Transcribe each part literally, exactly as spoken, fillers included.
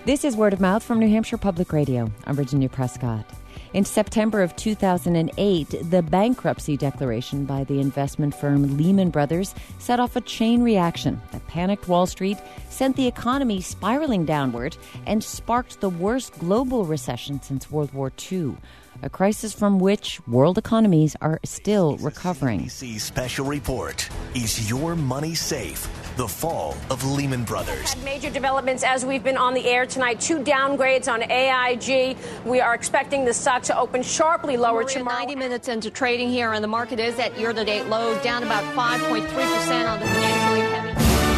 This is Word of Mouth from New Hampshire Public Radio. I'm Virginia Prescott. In September of two thousand eight, the bankruptcy declaration by the investment firm Lehman Brothers set off a chain reaction that panicked Wall Street, sent the economy spiraling downward, and sparked the worst global recession since World War Two. A crisis from which world economies are still recovering. C B C Special Report. Is your money safe? The fall of Lehman Brothers. Had major developments as we've been on the air tonight. Two downgrades on A I G. We are expecting the stock to open sharply lower Maria, tomorrow. ninety minutes into trading here, and the market is at year-to-date lows, down about five point three percent on the financially heavy.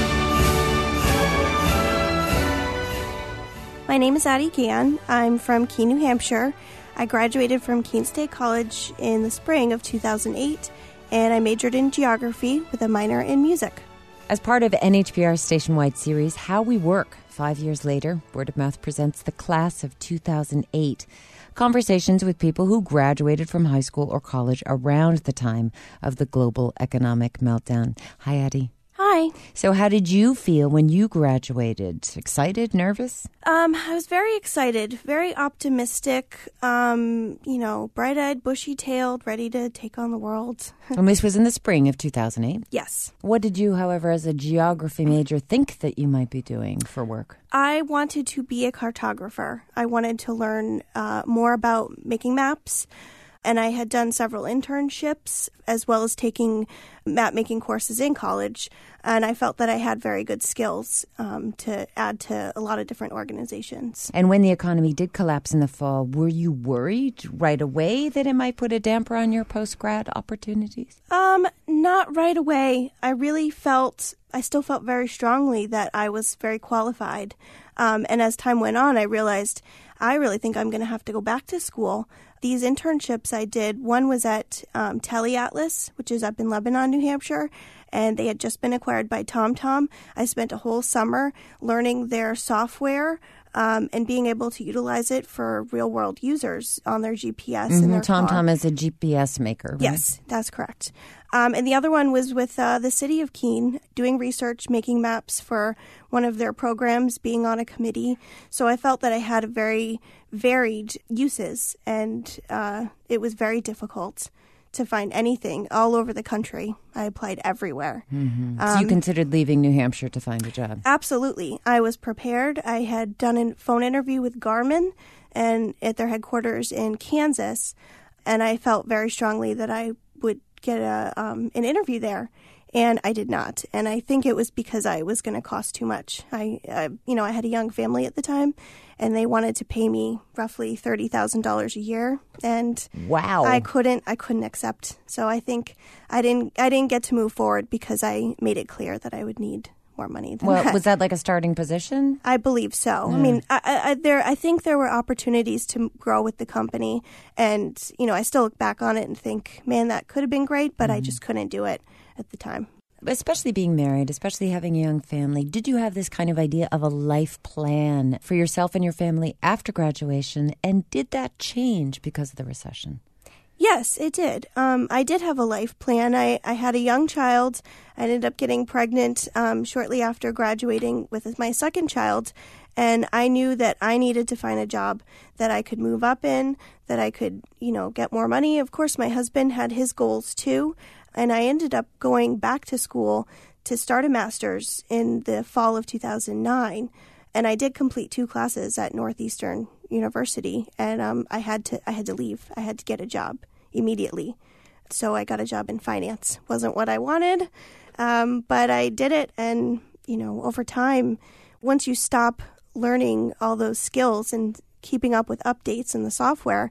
My name is Addie Gann. I'm from Keene, New Hampshire. I graduated from Keene State College in the spring of two thousand eight, and I majored in geography with a minor in music. As part of N H P R's station-wide series, How We Work, five years later, Word of Mouth presents the class of two thousand eight. Conversations with people who graduated from high school or college around the time of the global economic meltdown. Hi, Addie. Hi. So how did you feel when you graduated? Excited? Nervous? Um, I was very excited, very optimistic, um, you know, bright-eyed, bushy-tailed, ready to take on the world. And this was in the spring of two thousand eight? Yes. What did you, however, as a geography major, think that you might be doing for work? I wanted to be a cartographer. I wanted to learn uh, more about making maps. And I had done several internships as well as taking map-making courses in college. And I felt that I had very good skills um, to add to a lot of different organizations. And when the economy did collapse in the fall, were you worried right away that it might put a damper on your post-grad opportunities? Um, not right away. I really felt, I still felt very strongly that I was very qualified. Um, and as time went on, I realized I really think I'm going to have to go back to school. These internships I did, one was at um, TeleAtlas, which is up in Lebanon, New Hampshire, and they had just been acquired by TomTom. I spent a whole summer learning their software um, and being able to utilize it for real-world users on their G P S. Mm-hmm. in their car. TomTom is a G P S maker, right? Yes, that's correct. Um, and the other one was with uh, the city of Keene, doing research, making maps for one of their programs, being on a committee. So I felt that I had a very varied uses, and uh, it was very difficult to find anything all over the country. I applied everywhere. Mm-hmm. Um, so you considered leaving New Hampshire to find a job? Absolutely. I was prepared. I had done a phone interview with Garmin and at their headquarters in Kansas, and I felt very strongly that I would get a um, an interview there, and I did not. And I think it was because I was going to cost too much. I, I, you know, I had a young family at the time, and they wanted to pay me roughly thirty thousand dollars a year, and wow, I couldn't, I couldn't accept. So I think I didn't, I didn't get to move forward because I made it clear that I would need more money than well, that. was that like a starting position? I believe so. Mm. I mean, I, I, there. I think there were opportunities to grow with the company, and you know, I still look back on it and think, man, that could have been great, but mm. I just couldn't do it at the time. Especially being married, especially having a young family, did you have this kind of idea of a life plan for yourself and your family after graduation, and did that change because of the recession? Yes, it did. Um, I did have a life plan. I, I had a young child. I ended up getting pregnant um, shortly after graduating with my second child. And I knew that I needed to find a job that I could move up in, that I could, you know, get more money. Of course, my husband had his goals too. And I ended up going back to school to start a master's in the fall of two thousand nine. And I did complete two classes at Northeastern University, and um, I had to I had to leave. I had to get a job immediately. So I got a job in finance. Wasn't what I wanted, um, but I did it. And, you know, over time, once you stop learning all those skills and keeping up with updates in the software,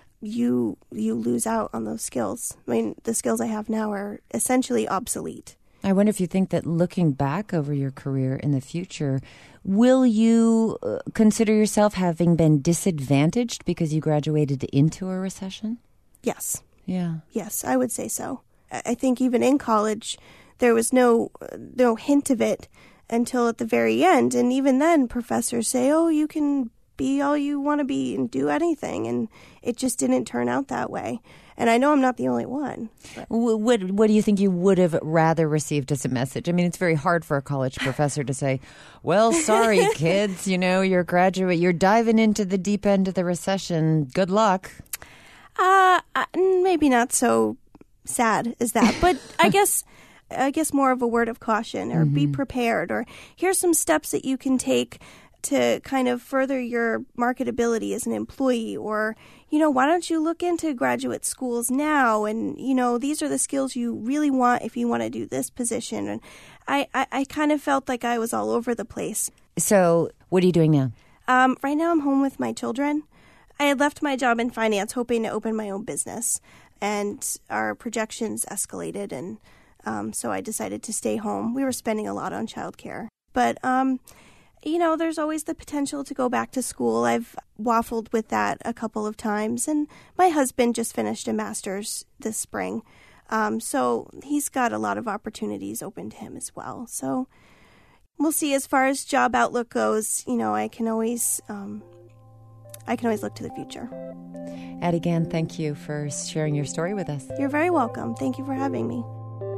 you you lose out on those skills. I mean, the skills I have now are essentially obsolete. I wonder if you think that looking back over your career in the future, will you uh, consider yourself having been disadvantaged because you graduated into a recession? Yes. Yeah. Yes, I would say so. I think even in college, there was no no hint of it until at the very end. And even then, professors say, oh, you can be all you want to be and do anything. And it just didn't turn out that way. And I know I'm not the only one. What, what, what do you think you would have rather received as a message? I mean, it's very hard for a college professor to say, well, sorry, kids, you know, you're graduate, you're diving into the deep end of the recession. Good luck. Uh, maybe not so sad as that, but I guess... I guess more of a word of caution, or mm-hmm. be prepared, or here's some steps that you can take to kind of further your marketability as an employee, or, you know, why don't you look into graduate schools now? And, you know, these are the skills you really want if you want to do this position. And I, I, I kind of felt like I was all over the place. So what are you doing now? Um, right now I'm home with my children. I had left my job in finance hoping to open my own business, and our projections escalated, and Um, so I decided to stay home. We were spending a lot on childcare. But, um, you know, there's always the potential to go back to school. I've waffled with that a couple of times. And my husband just finished a master's this spring. Um, so he's got a lot of opportunities open to him as well. So we'll see. As far as job outlook goes, you know, I can always, um, I can always look to the future. Addie Gann, thank you for sharing your story with us. You're very welcome. Thank you for having me.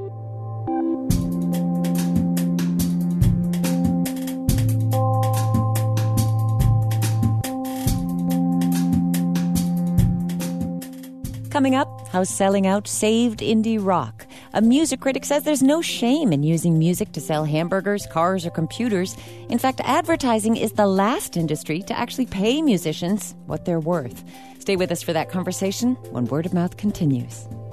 Coming up, how selling out saved indie rock. A music critic says there's no shame in using music to sell hamburgers, cars, or computers. In fact, advertising is the last industry to actually pay musicians what they're worth. Stay with us for that conversation when Word of Mouth continues.